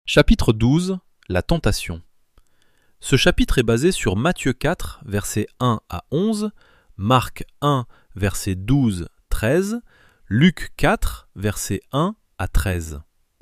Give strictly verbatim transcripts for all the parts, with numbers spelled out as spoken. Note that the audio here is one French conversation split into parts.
Chapitre douze. La tentation. Ce chapitre est basé sur Matthieu quatre, versets un à onze, Marc un, versets douze à treize, Luc quatre, versets un à treize.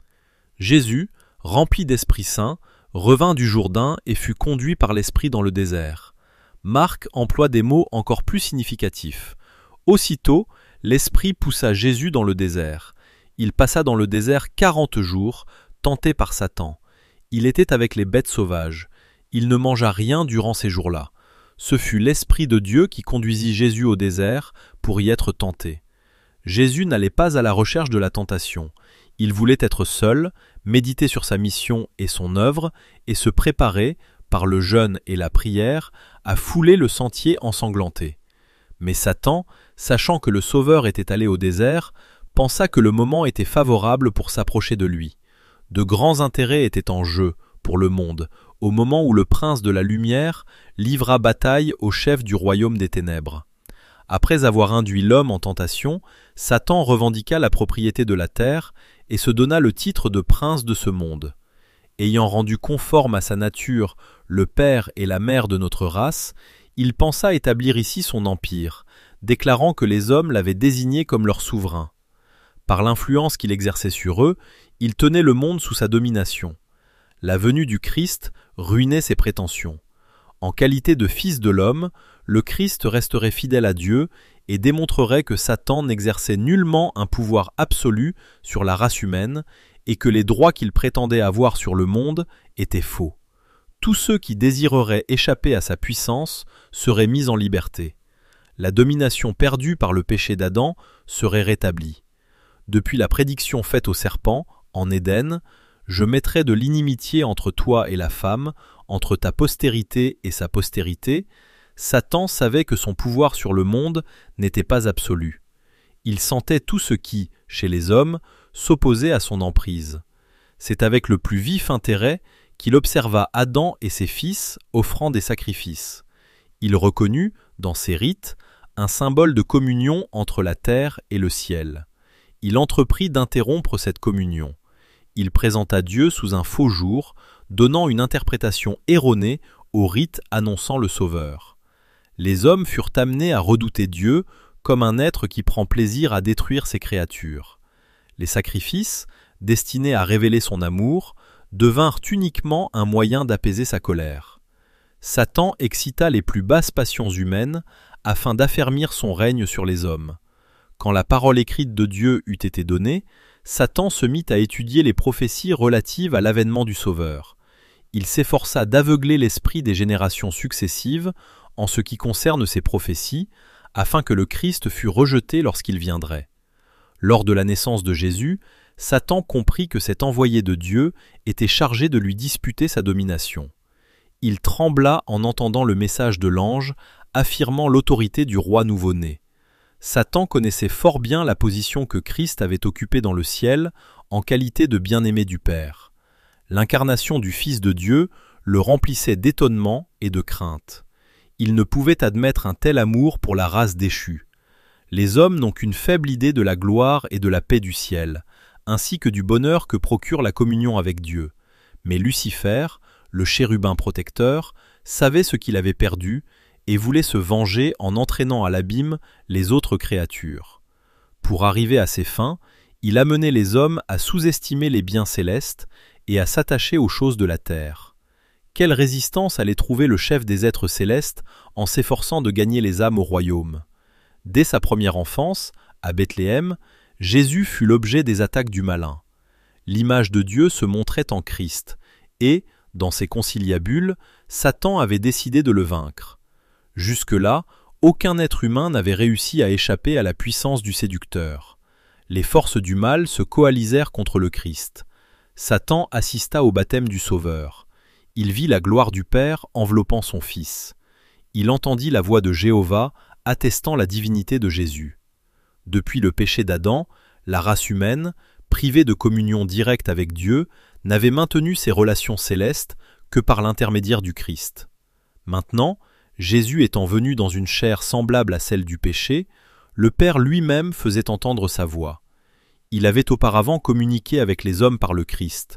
Jésus, rempli d'Esprit Saint, revint du Jourdain et fut conduit par l'Esprit dans le désert. Marc emploie des mots encore plus significatifs. Aussitôt, l'Esprit poussa Jésus dans le désert. Il passa dans le désert quarante jours, tenté par Satan. Il était avec les bêtes sauvages. Il ne mangea rien durant ces jours-là. Ce fut l'Esprit de Dieu qui conduisit Jésus au désert pour y être tenté. Jésus n'allait pas à la recherche de la tentation. Il voulait être seul, méditer sur sa mission et son œuvre, et se préparer, par le jeûne et la prière, à fouler le sentier ensanglanté. Mais Satan, sachant que le Sauveur était allé au désert, pensa que le moment était favorable pour s'approcher de lui. De grands intérêts étaient en jeu pour le monde, au moment où le prince de la lumière livra bataille au chef du royaume des ténèbres. Après avoir induit l'homme en tentation, Satan revendiqua la propriété de la terre et se donna le titre de prince de ce monde. Ayant rendu conforme à sa nature le père et la mère de notre race, il pensa établir ici son empire, déclarant que les hommes l'avaient désigné comme leur souverain. Par l'influence qu'il exerçait sur eux, il tenait le monde sous sa domination. La venue du Christ ruinait ses prétentions. En qualité de fils de l'homme, le Christ resterait fidèle à Dieu et démontrerait que Satan n'exerçait nullement un pouvoir absolu sur la race humaine et que les droits qu'il prétendait avoir sur le monde étaient faux. Tous ceux qui désireraient échapper à sa puissance seraient mis en liberté. La domination perdue par le péché d'Adam serait rétablie. Depuis la prédiction faite au serpent, en Éden, je mettrai de l'inimitié entre toi et la femme, entre ta postérité et sa postérité. Satan savait que son pouvoir sur le monde n'était pas absolu. Il sentait tout ce qui, chez les hommes, s'opposait à son emprise. C'est avec le plus vif intérêt qu'il observa Adam et ses fils offrant des sacrifices. Il reconnut, dans ces rites, un symbole de communion entre la terre et le ciel. Il entreprit d'interrompre cette communion. Il présenta Dieu sous un faux jour, donnant une interprétation erronée au rite annonçant le Sauveur. Les hommes furent amenés à redouter Dieu comme un être qui prend plaisir à détruire ses créatures. Les sacrifices, destinés à révéler son amour, devinrent uniquement un moyen d'apaiser sa colère. Satan excita les plus basses passions humaines afin d'affermir son règne sur les hommes. Quand la parole écrite de Dieu eut été donnée, Satan se mit à étudier les prophéties relatives à l'avènement du Sauveur. Il s'efforça d'aveugler l'esprit des générations successives en ce qui concerne ces prophéties, afin que le Christ fût rejeté lorsqu'il viendrait. Lors de la naissance de Jésus, Satan comprit que cet envoyé de Dieu était chargé de lui disputer sa domination. Il trembla en entendant le message de l'ange affirmant l'autorité du roi nouveau-né. Satan connaissait fort bien la position que Christ avait occupée dans le ciel en qualité de bien-aimé du Père. L'incarnation du Fils de Dieu le remplissait d'étonnement et de crainte. Il ne pouvait admettre un tel amour pour la race déchue. Les hommes n'ont qu'une faible idée de la gloire et de la paix du ciel, ainsi que du bonheur que procure la communion avec Dieu. Mais Lucifer, le chérubin protecteur, savait ce qu'il avait perdu et voulait se venger en entraînant à l'abîme les autres créatures. Pour arriver à ses fins, il amenait les hommes à sous-estimer les biens célestes et à s'attacher aux choses de la terre. Quelle résistance allait trouver le chef des êtres célestes en s'efforçant de gagner les âmes au royaume? Dès sa première enfance, à Bethléem, Jésus fut l'objet des attaques du malin. L'image de Dieu se montrait en Christ, et, dans ses conciliabules, Satan avait décidé de le vaincre. Jusque-là, aucun être humain n'avait réussi à échapper à la puissance du séducteur. Les forces du mal se coalisèrent contre le Christ. Satan assista au baptême du Sauveur. Il vit la gloire du Père enveloppant son Fils. Il entendit la voix de Jéhovah attestant la divinité de Jésus. Depuis le péché d'Adam, la race humaine, privée de communion directe avec Dieu, n'avait maintenu ses relations célestes que par l'intermédiaire du Christ. Maintenant, Jésus étant venu dans une chair semblable à celle du péché, le Père lui-même faisait entendre sa voix. Il avait auparavant communiqué avec les hommes par le Christ.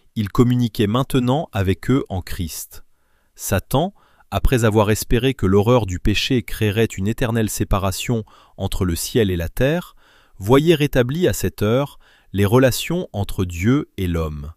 il communiquait maintenant avec eux en Christ. Satan, après avoir espéré que l'horreur du péché créerait une éternelle séparation entre le ciel et la terre, voyait rétablies à cette heure les relations entre Dieu et l'homme.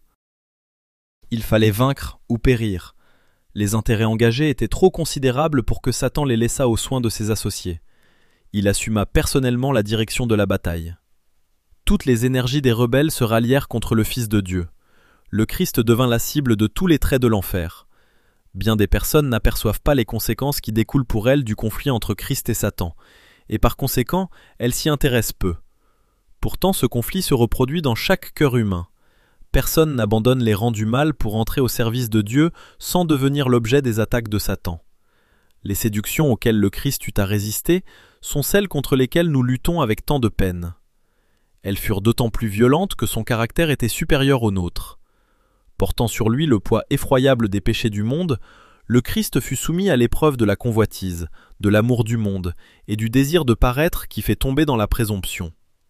Il fallait vaincre ou périr. Les intérêts engagés étaient trop considérables pour que Satan les laissât aux soins de ses associés. Il assuma personnellement la direction de la bataille. Toutes les énergies des rebelles se rallièrent contre le Fils de Dieu. Le Christ devint la cible de tous les traits de l'enfer. Bien des personnes n'aperçoivent pas les conséquences qui découlent pour elles du conflit entre Christ et Satan, et par conséquent, elles s'y intéressent peu. Pourtant, ce conflit se reproduit dans chaque cœur humain. Personne n'abandonne les rangs du mal pour entrer au service de Dieu sans devenir l'objet des attaques de Satan. Les séductions auxquelles le Christ eut à résister sont celles contre lesquelles nous luttons avec tant de peine. Elles furent d'autant plus violentes que son caractère était supérieur au nôtre. Portant sur lui le poids effroyable des péchés du monde, le Christ fut soumis à l'épreuve de la convoitise, de l'amour du monde et du désir de paraître qui fait tomber dans la présomption.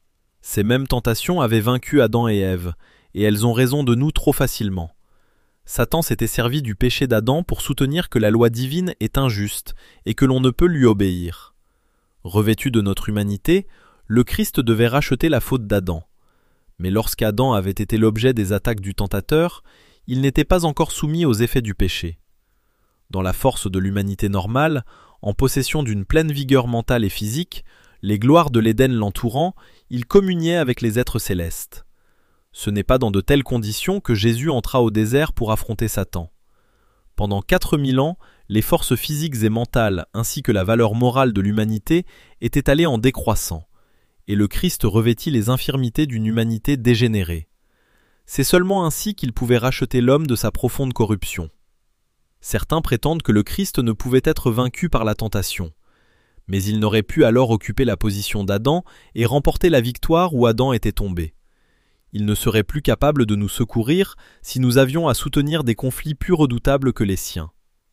Ces mêmes tentations avaient vaincu Adam et Ève, et elles ont raison de nous trop facilement. Satan s'était servi du péché d'Adam pour soutenir que la loi divine est injuste et que l'on ne peut lui obéir. Revêtu de notre humanité, le Christ devait racheter la faute d'Adam. Mais lorsqu'Adam avait été l'objet des attaques du tentateur, il n'était pas encore soumis aux effets du péché. Dans la force de l'humanité normale, en possession d'une pleine vigueur mentale et physique, les gloires de l'Éden l'entourant, il communiait avec les êtres célestes. Ce n'est pas dans de telles conditions que Jésus entra au désert pour affronter Satan. Pendant quatre mille ans, les forces physiques et mentales ainsi que la valeur morale de l'humanité étaient allées en décroissant, et le Christ revêtit les infirmités d'une humanité dégénérée. C'est seulement ainsi qu'il pouvait racheter l'homme de sa profonde corruption. Certains prétendent que le Christ ne pouvait être vaincu par la tentation, mais il n'aurait pu alors occuper la position d'Adam et remporter la victoire où Adam était tombé. Il ne serait plus capable de nous secourir si nous avions à soutenir des conflits plus redoutables que les siens.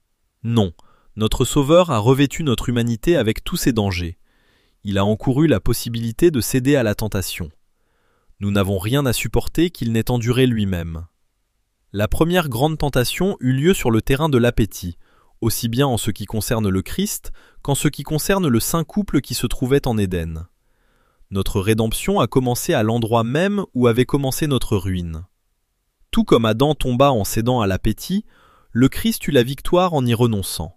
Non, notre Sauveur a revêtu notre humanité avec tous ses dangers. Il a encouru la possibilité de céder à la tentation. Nous n'avons rien à supporter qu'il n'ait enduré lui-même. La première grande tentation eut lieu sur le terrain de l'appétit, aussi bien en ce qui concerne le Christ qu'en ce qui concerne le saint couple qui se trouvait en Éden. Notre rédemption a commencé à l'endroit même où avait commencé notre ruine. Tout comme Adam tomba en cédant à l'appétit, le Christ eut la victoire en y renonçant.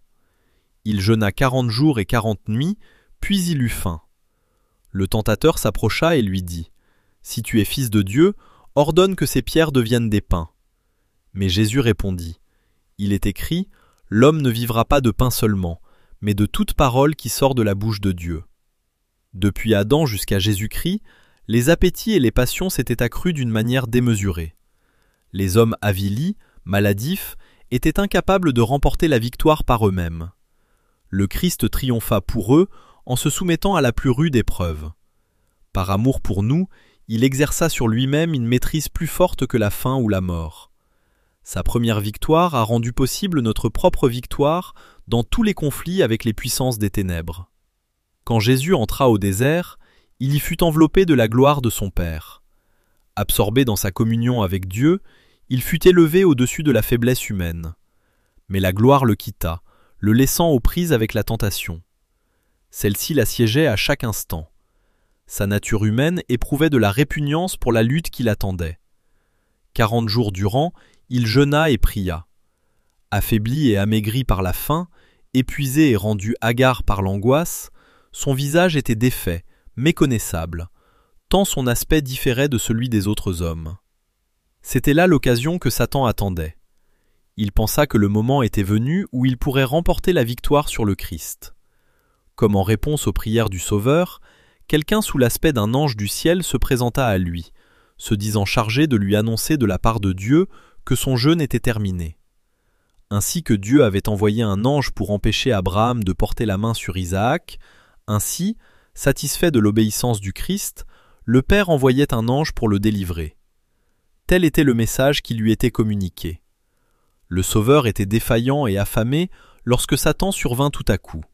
Il jeûna quarante jours et quarante nuits, puis il eut faim. Le tentateur s'approcha et lui dit « Si tu es fils de Dieu, ordonne que ces pierres deviennent des pains. » Mais Jésus répondit « Il est écrit, l'homme ne vivra pas de pain seulement, mais de toute parole qui sort de la bouche de Dieu. » Depuis Adam jusqu'à Jésus-Christ, les appétits et les passions s'étaient accrus d'une manière démesurée. Les hommes avilis, maladifs, étaient incapables de remporter la victoire par eux-mêmes. Le Christ triompha pour eux en se soumettant à la plus rude épreuve. Par amour pour nous, il exerça sur lui-même une maîtrise plus forte que la faim ou la mort. Sa première victoire a rendu possible notre propre victoire dans tous les conflits avec les puissances des ténèbres. Quand Jésus entra au désert, il y fut enveloppé de la gloire de son Père. Absorbé dans sa communion avec Dieu, il fut élevé au-dessus de la faiblesse humaine. Mais la gloire le quitta, le laissant aux prises avec la tentation. Celle-ci l'assiégeait à chaque instant. Sa nature humaine éprouvait de la répugnance pour la lutte qui l'attendait. Quarante jours durant, il jeûna et pria. Affaibli et amaigri par la faim, épuisé et rendu hagard par l'angoisse, son visage était défait, méconnaissable, tant son aspect différait de celui des autres hommes. C'était là l'occasion que Satan attendait. Il pensa que le moment était venu où il pourrait remporter la victoire sur le Christ. Comme en réponse aux prières du Sauveur, quelqu'un sous l'aspect d'un ange du ciel se présenta à lui, se disant chargé de lui annoncer de la part de Dieu que son jeûne était terminé. Ainsi que Dieu avait envoyé un ange pour empêcher Abraham de porter la main sur Isaac, ainsi, satisfait de l'obéissance du Christ, le Père envoyait un ange pour le délivrer. Tel était le message qui lui était communiqué. Le Sauveur était défaillant et affamé lorsque Satan survint tout à coup.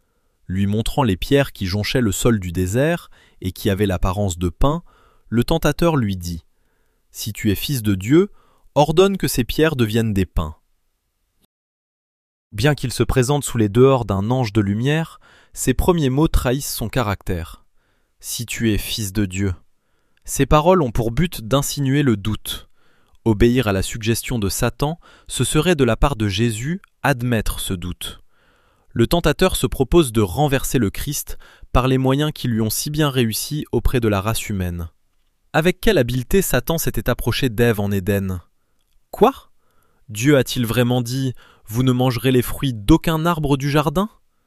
Lui montrant les pierres qui jonchaient le sol du désert et qui avaient l'apparence de pain, le tentateur lui dit « Si tu es fils de Dieu, ordonne que ces pierres deviennent des pains. Bien qu'il se présente sous les dehors d'un ange de lumière, ses premiers mots trahissent son caractère. « Si tu es fils de Dieu ». Ces paroles ont pour but d'insinuer le doute. Obéir à la suggestion de Satan, ce serait de la part de Jésus admettre ce doute. Le tentateur se propose de renverser le Christ par les moyens qui lui ont si bien réussi auprès de la race humaine. Avec quelle habileté Satan s'était approché d'Ève en Éden ? Quoi ? Dieu a-t-il vraiment dit « Vous ne mangerez les fruits d'aucun arbre du jardin » ?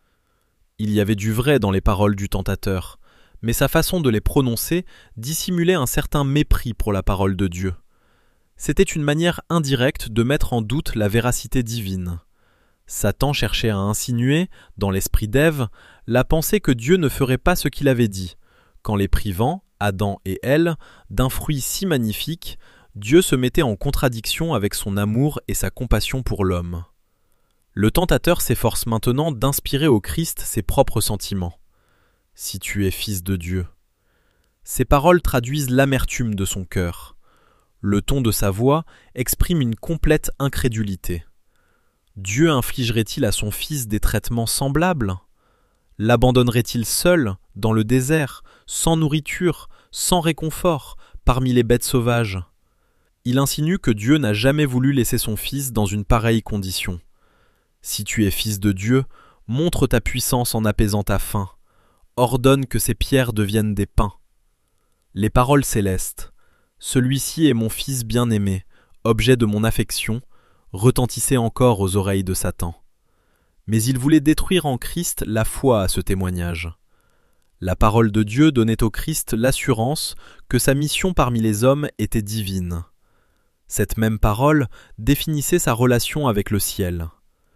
Il y avait du vrai dans les paroles du tentateur, mais sa façon de les prononcer dissimulait un certain mépris pour la parole de Dieu. C'était une manière indirecte de mettre en doute la véracité divine. Satan cherchait à insinuer, dans l'esprit d'Ève, la pensée que Dieu ne ferait pas ce qu'il avait dit. Qu'en les privant, Adam et elle, d'un fruit si magnifique, Dieu se mettait en contradiction avec son amour et sa compassion pour l'homme. Le tentateur s'efforce maintenant d'inspirer au Christ ses propres sentiments. « Si tu es fils de Dieu ». Ces paroles traduisent l'amertume de son cœur. Le ton de sa voix exprime une complète incrédulité. Dieu infligerait-il à son fils des traitements semblables ? L'abandonnerait-il seul, dans le désert, sans nourriture, sans réconfort, parmi les bêtes sauvages ? Il insinue que Dieu n'a jamais voulu laisser son fils dans une pareille condition. Si tu es fils de Dieu, montre ta puissance en apaisant ta faim. Ordonne que ces pierres deviennent des pains. Les paroles célestes. Celui-ci est mon fils bien-aimé, objet de mon affection, retentissaient encore aux oreilles de Satan. Mais il voulait détruire en Christ la foi à ce témoignage. La parole de Dieu donnait au Christ l'assurance que sa mission parmi les hommes était divine. Cette même parole définissait sa relation avec le ciel.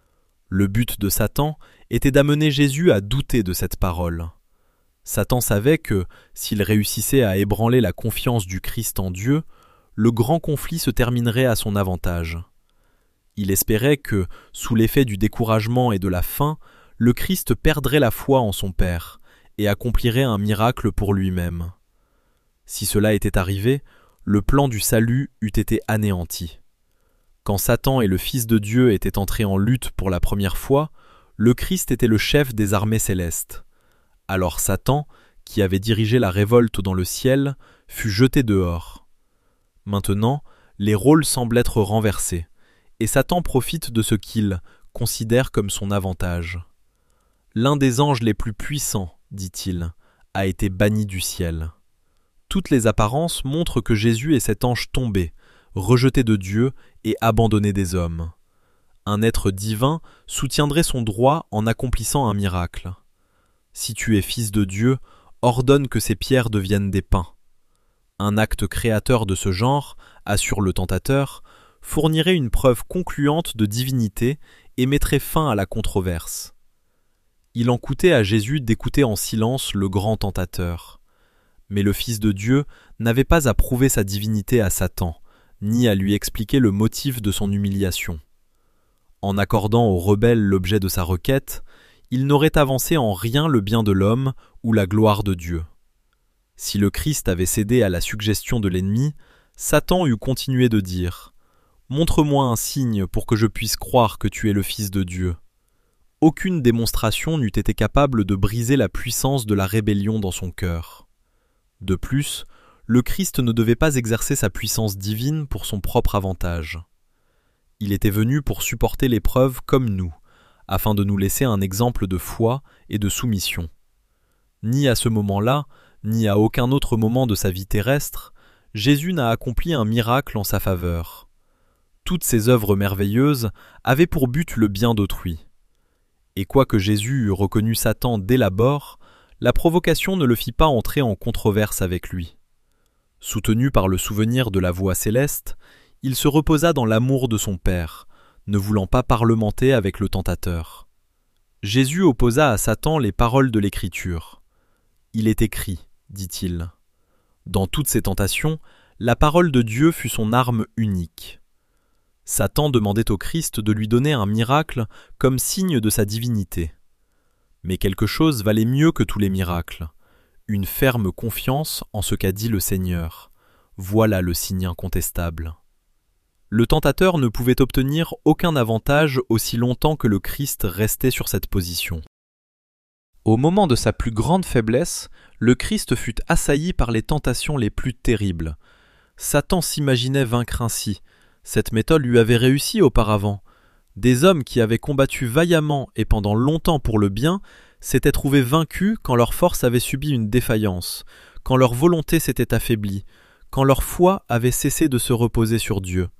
Le but de Satan était d'amener Jésus à douter de cette parole. Satan savait que, s'il réussissait à ébranler la confiance du Christ en Dieu, le grand conflit se terminerait à son avantage. Il espérait que, sous l'effet du découragement et de la faim, le Christ perdrait la foi en son Père et accomplirait un miracle pour lui-même. Si cela était arrivé, le plan du salut eût été anéanti. Quand Satan et le Fils de Dieu étaient entrés en lutte pour la première fois, le Christ était le chef des armées célestes. Alors Satan, qui avait dirigé la révolte dans le ciel, fut jeté dehors. Maintenant, les rôles semblent être renversés, et Satan profite de ce qu'il considère comme son avantage. L'un des anges les plus puissants, dit-il, a été banni du ciel. Toutes les apparences montrent que Jésus est cet ange tombé, rejeté de Dieu et abandonné des hommes. Un être divin soutiendrait son droit en accomplissant un miracle. Si tu es fils de Dieu, ordonne que ces pierres deviennent des pains. Un acte créateur de ce genre, assure le tentateur, fournirait une preuve concluante de divinité et mettrait fin à la controverse. Il en coûtait à Jésus d'écouter en silence le grand tentateur. Mais le Fils de Dieu n'avait pas à prouver sa divinité à Satan, ni à lui expliquer le motif de son humiliation. En accordant au rebelle l'objet de sa requête, il n'aurait avancé en rien le bien de l'homme ou la gloire de Dieu. Si le Christ avait cédé à la suggestion de l'ennemi, Satan eût continué de dire « Montre-moi un signe pour que je puisse croire que tu es le Fils de Dieu ». Aucune démonstration n'eût été capable de briser la puissance de la rébellion dans son cœur. De plus, le Christ ne devait pas exercer sa puissance divine pour son propre avantage. Il était venu pour supporter l'épreuve comme nous, afin de nous laisser un exemple de foi et de soumission. Ni à ce moment-là, ni à aucun autre moment de sa vie terrestre, Jésus n'a accompli un miracle en sa faveur. Toutes ses œuvres merveilleuses avaient pour but le bien d'autrui. Et quoique Jésus eût reconnu Satan dès l'abord, la provocation ne le fit pas entrer en controverse avec lui. Soutenu par le souvenir de la voix céleste, il se reposa dans l'amour de son Père, ne voulant pas parlementer avec le tentateur. Jésus opposa à Satan les paroles de l'Écriture. « Il est écrit », dit-il. Dans toutes ses tentations, la parole de Dieu fut son arme unique. Satan demandait au Christ de lui donner un miracle comme signe de sa divinité. Mais quelque chose valait mieux que tous les miracles. Une ferme confiance en ce qu'a dit le Seigneur. Voilà le signe incontestable. Le tentateur ne pouvait obtenir aucun avantage aussi longtemps que le Christ restait sur cette position. Au moment de sa plus grande faiblesse, le Christ fut assailli par les tentations les plus terribles. Satan s'imaginait vaincre ainsi. Cette méthode lui avait réussi auparavant. Des hommes qui avaient combattu vaillamment et pendant longtemps pour le bien s'étaient trouvés vaincus quand leur force avait subi une défaillance, quand leur volonté s'était affaiblie, quand leur foi avait cessé de se reposer sur Dieu.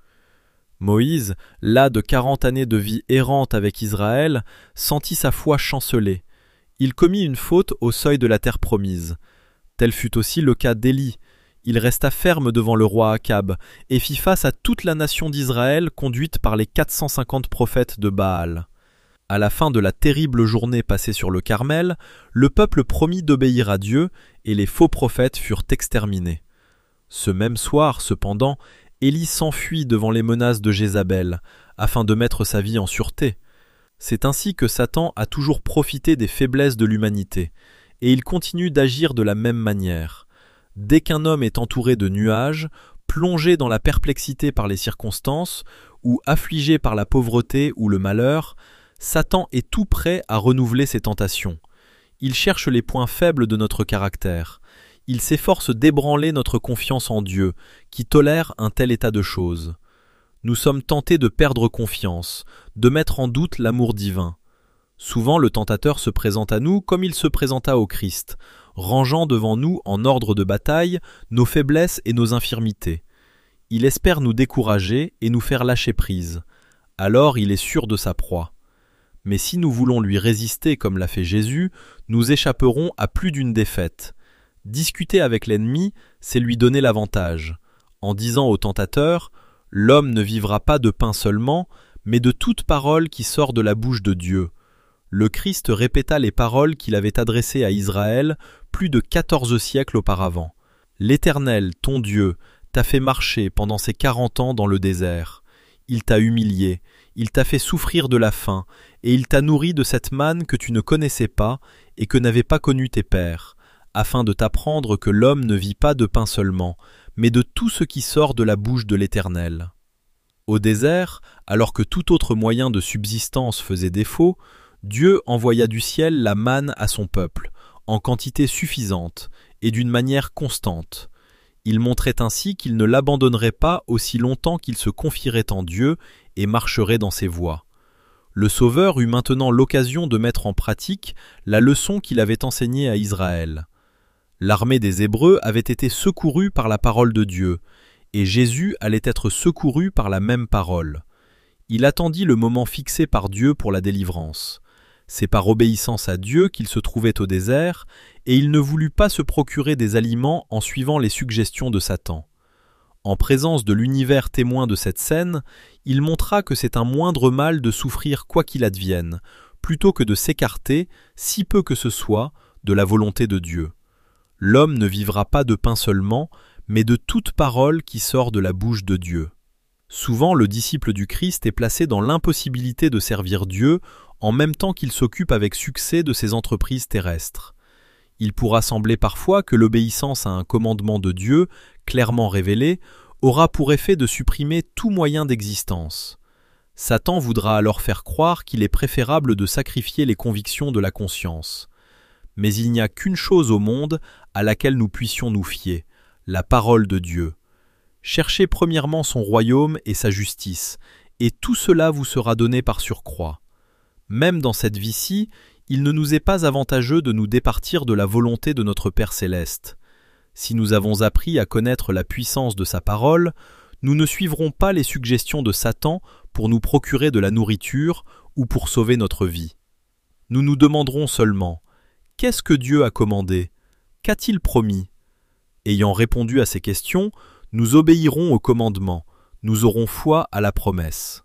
Moïse, las de quarante années de vie errante avec Israël, sentit sa foi chanceler. Il commit une faute au seuil de la terre promise. Tel fut aussi le cas d'Élie. Il resta ferme devant le roi Akab et fit face à toute la nation d'Israël conduite par les quatre cent cinquante prophètes de Baal. À la fin de la terrible journée passée sur le Carmel, le peuple promit d'obéir à Dieu et les faux prophètes furent exterminés. Ce même soir, cependant, Élie s'enfuit devant les menaces de Jézabel, afin de mettre sa vie en sûreté. C'est ainsi que Satan a toujours profité des faiblesses de l'humanité, et il continue d'agir de la même manière. Dès qu'un homme est entouré de nuages, plongé dans la perplexité par les circonstances, ou affligé par la pauvreté ou le malheur, Satan est tout prêt à renouveler ses tentations. Il cherche les points faibles de notre caractère. Il s'efforce d'ébranler notre confiance en Dieu, qui tolère un tel état de choses. Nous sommes tentés de perdre confiance, de mettre en doute l'amour divin. Souvent le tentateur se présente à nous comme il se présenta au Christ, rangeant devant nous en ordre de bataille nos faiblesses et nos infirmités. Il espère nous décourager et nous faire lâcher prise. Alors il est sûr de sa proie. Mais si nous voulons lui résister comme l'a fait Jésus, nous échapperons à plus d'une défaite. Discuter avec l'ennemi, c'est lui donner l'avantage. En disant au tentateur « L'homme ne vivra pas de pain seulement, mais de toute parole qui sort de la bouche de Dieu ». Le Christ répéta les paroles qu'il avait adressées à Israël plus de quatorze siècles auparavant. « L'Éternel, ton Dieu, t'a fait marcher pendant ces quarante ans dans le désert. Il t'a humilié, il t'a fait souffrir de la faim, et il t'a nourri de cette manne que tu ne connaissais pas et que n'avaient pas connue tes pères, afin de t'apprendre que l'homme ne vit pas de pain seulement, mais de tout ce qui sort de la bouche de l'Éternel. » Au désert, alors que tout autre moyen de subsistance faisait défaut, Dieu envoya du ciel la manne à son peuple, en quantité suffisante et d'une manière constante. Il montrait ainsi qu'il ne l'abandonnerait pas aussi longtemps qu'il se confierait en Dieu et marcherait dans ses voies. Le Sauveur eut maintenant l'occasion de mettre en pratique la leçon qu'il avait enseignée à Israël. L'armée des Hébreux avait été secourue par la parole de Dieu, et Jésus allait être secouru par la même parole. Il attendit le moment fixé par Dieu pour la délivrance. C'est par obéissance à Dieu qu'il se trouvait au désert, et il ne voulut pas se procurer des aliments en suivant les suggestions de Satan. En présence de l'univers témoin de cette scène, il montra que c'est un moindre mal de souffrir quoi qu'il advienne, plutôt que de s'écarter, si peu que ce soit, de la volonté de Dieu. L'homme ne vivra pas de pain seulement, mais de toute parole qui sort de la bouche de Dieu. Souvent, le disciple du Christ est placé dans l'impossibilité de servir Dieu en même temps qu'il s'occupe avec succès de ses entreprises terrestres. Il pourra sembler parfois que l'obéissance à un commandement de Dieu, clairement révélé, aura pour effet de supprimer tout moyen d'existence. Satan voudra alors faire croire qu'il est préférable de sacrifier les convictions de la conscience. Mais il n'y a qu'une chose au monde à laquelle nous puissions nous fier, la parole de Dieu. Cherchez premièrement son royaume et sa justice, et tout cela vous sera donné par surcroît. Même dans cette vie-ci, il ne nous est pas avantageux de nous départir de la volonté de notre Père céleste. Si nous avons appris à connaître la puissance de sa parole, nous ne suivrons pas les suggestions de Satan pour nous procurer de la nourriture ou pour sauver notre vie. Nous nous demanderons seulement « Qu'est-ce que Dieu a commandé ? Qu'a-t-il promis ?» Ayant répondu à ces questions, nous obéirons au commandement, nous aurons foi à la promesse.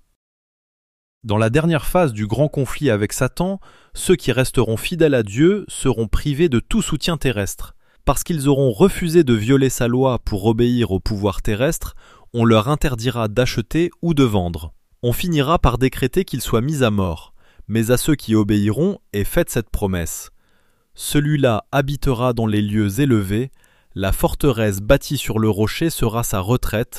Dans la dernière phase du grand conflit avec Satan, ceux qui resteront fidèles à Dieu seront privés de tout soutien terrestre. Parce qu'ils auront refusé de violer sa loi pour obéir au pouvoir terrestre, on leur interdira d'acheter ou de vendre. On finira par décréter qu'ils soient mis à mort. Mais à ceux qui obéiront est faite cette promesse. Celui-là habitera dans les lieux élevés, la forteresse bâtie sur le rocher sera sa retraite,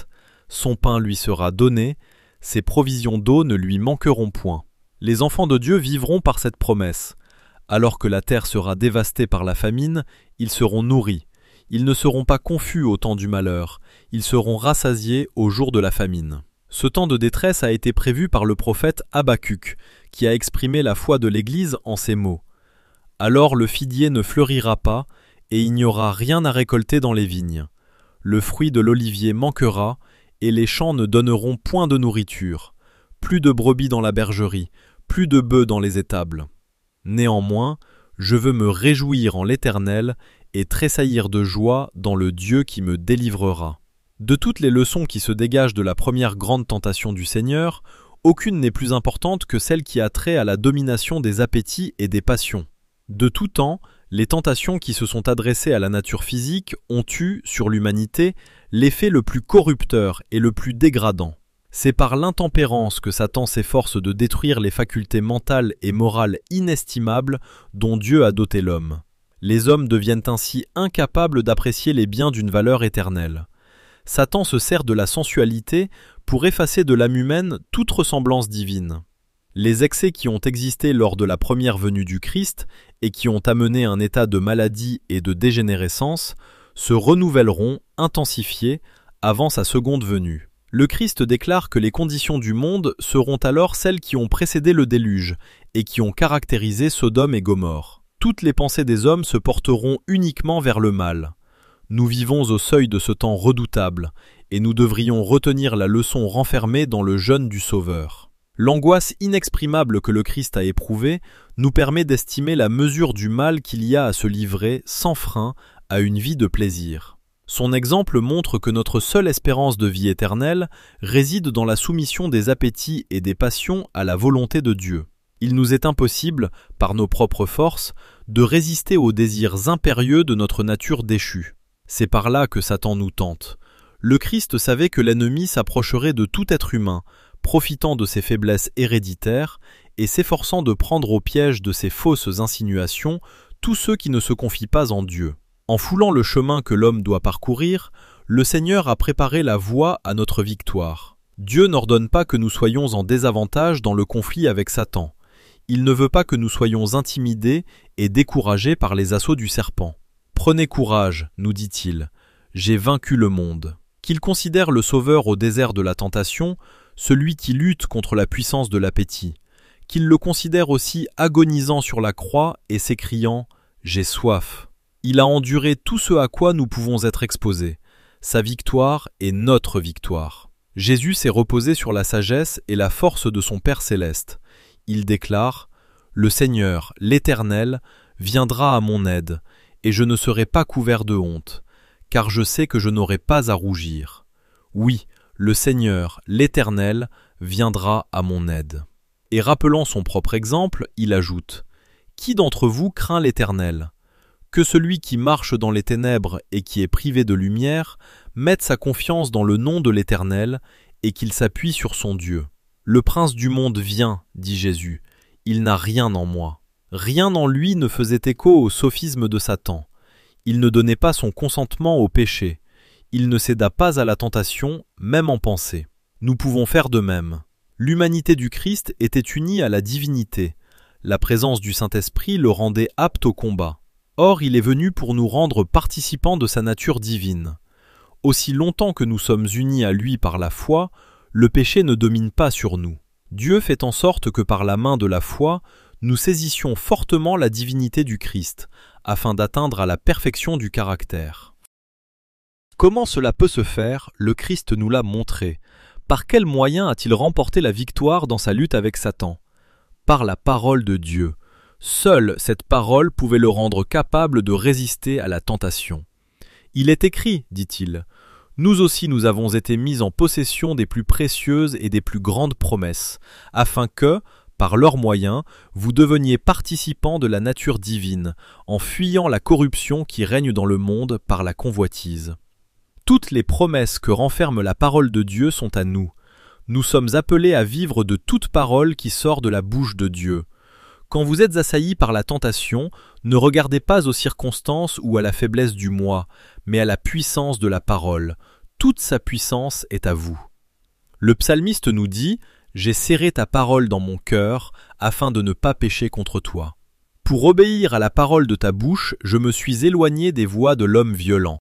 son pain lui sera donné, ses provisions d'eau ne lui manqueront point. Les enfants de Dieu vivront par cette promesse. Alors que la terre sera dévastée par la famine, ils seront nourris. Ils ne seront pas confus au temps du malheur, ils seront rassasiés au jour de la famine. Ce temps de détresse a été prévu par le prophète Habacuc, qui a exprimé la foi de l'Église en ces mots. « Alors le figuier ne fleurira pas, et il n'y aura rien à récolter dans les vignes. Le fruit de l'olivier manquera, et les champs ne donneront point de nourriture. Plus de brebis dans la bergerie, plus de bœufs dans les étables. Néanmoins, je veux me réjouir en l'Éternel et tressaillir de joie dans le Dieu qui me délivrera. » De toutes les leçons qui se dégagent de la première grande tentation du Seigneur, aucune n'est plus importante que celle qui a trait à la domination des appétits et des passions. De tout temps, les tentations qui se sont adressées à la nature physique ont eu, sur l'humanité, l'effet le plus corrupteur et le plus dégradant. C'est par l'intempérance que Satan s'efforce de détruire les facultés mentales et morales inestimables dont Dieu a doté l'homme. Les hommes deviennent ainsi incapables d'apprécier les biens d'une valeur éternelle. Satan se sert de la sensualité pour effacer de l'âme humaine toute ressemblance divine. Les excès qui ont existé lors de la première venue du Christ et qui ont amené un état de maladie et de dégénérescence se renouvelleront, intensifiés, avant sa seconde venue. Le Christ déclare que les conditions du monde seront alors celles qui ont précédé le déluge et qui ont caractérisé Sodome et Gomorrhe. Toutes les pensées des hommes se porteront uniquement vers le mal. Nous vivons au seuil de ce temps redoutable, et nous devrions retenir la leçon renfermée dans le jeûne du Sauveur. L'angoisse inexprimable que le Christ a éprouvée nous permet d'estimer la mesure du mal qu'il y a à se livrer sans frein à une vie de plaisir. Son exemple montre que notre seule espérance de vie éternelle réside dans la soumission des appétits et des passions à la volonté de Dieu. Il nous est impossible, par nos propres forces, de résister aux désirs impérieux de notre nature déchue. C'est par là que Satan nous tente. Le Christ savait que l'ennemi s'approcherait de tout être humain, profitant de ses faiblesses héréditaires et s'efforçant de prendre au piège de ses fausses insinuations tous ceux qui ne se confient pas en Dieu. En foulant le chemin que l'homme doit parcourir, le Seigneur a préparé la voie à notre victoire. Dieu n'ordonne pas que nous soyons en désavantage dans le conflit avec Satan. Il ne veut pas que nous soyons intimidés et découragés par les assauts du serpent. « Prenez courage, nous dit-il, j'ai vaincu le monde. » Qu'il considère le Sauveur au désert de la tentation, celui qui lutte contre la puissance de l'appétit. Qu'il le considère aussi agonisant sur la croix et s'écriant « J'ai soif ». Il a enduré tout ce à quoi nous pouvons être exposés. Sa victoire est notre victoire. Jésus s'est reposé sur la sagesse et la force de son Père céleste. Il déclare « Le Seigneur, l'Éternel, viendra à mon aide, et je ne serai pas couvert de honte, car je sais que je n'aurai pas à rougir. Oui, le Seigneur, l'Éternel, viendra à mon aide. » Et rappelant son propre exemple, il ajoute « Qui d'entre vous craint l'Éternel ? Que celui qui marche dans les ténèbres et qui est privé de lumière mette sa confiance dans le nom de l'Éternel et qu'il s'appuie sur son Dieu. Le prince du monde vient, dit Jésus, il n'a rien en moi. » Rien en lui ne faisait écho au sophisme de Satan. Il ne donnait pas son consentement au péché. Il ne céda pas à la tentation, même en pensée. Nous pouvons faire de même. L'humanité du Christ était unie à la divinité. La présence du Saint-Esprit le rendait apte au combat. Or, il est venu pour nous rendre participants de sa nature divine. Aussi longtemps que nous sommes unis à lui par la foi, le péché ne domine pas sur nous. Dieu fait en sorte que par la main de la foi, nous saisissions fortement la divinité du Christ, afin d'atteindre à la perfection du caractère. Comment cela peut se faire, le Christ nous l'a montré. Par quels moyens a-t-il remporté la victoire dans sa lutte avec Satan ? Par la parole de Dieu. Seule cette parole pouvait le rendre capable de résister à la tentation. Il est écrit, dit-il, « Nous aussi nous avons été mis en possession des plus précieuses et des plus grandes promesses, afin que, par leurs moyens, vous deveniez participants de la nature divine, en fuyant la corruption qui règne dans le monde par la convoitise. » Toutes les promesses que renferme la parole de Dieu sont à nous. Nous sommes appelés à vivre de toute parole qui sort de la bouche de Dieu. Quand vous êtes assaillis par la tentation, ne regardez pas aux circonstances ou à la faiblesse du moi, mais à la puissance de la parole. toute sa puissance est à vous. Le psalmiste nous dit « J'ai serré ta parole dans mon cœur afin de ne pas pécher contre toi. Pour obéir à la parole de ta bouche, je me suis éloigné des voies de l'homme violent.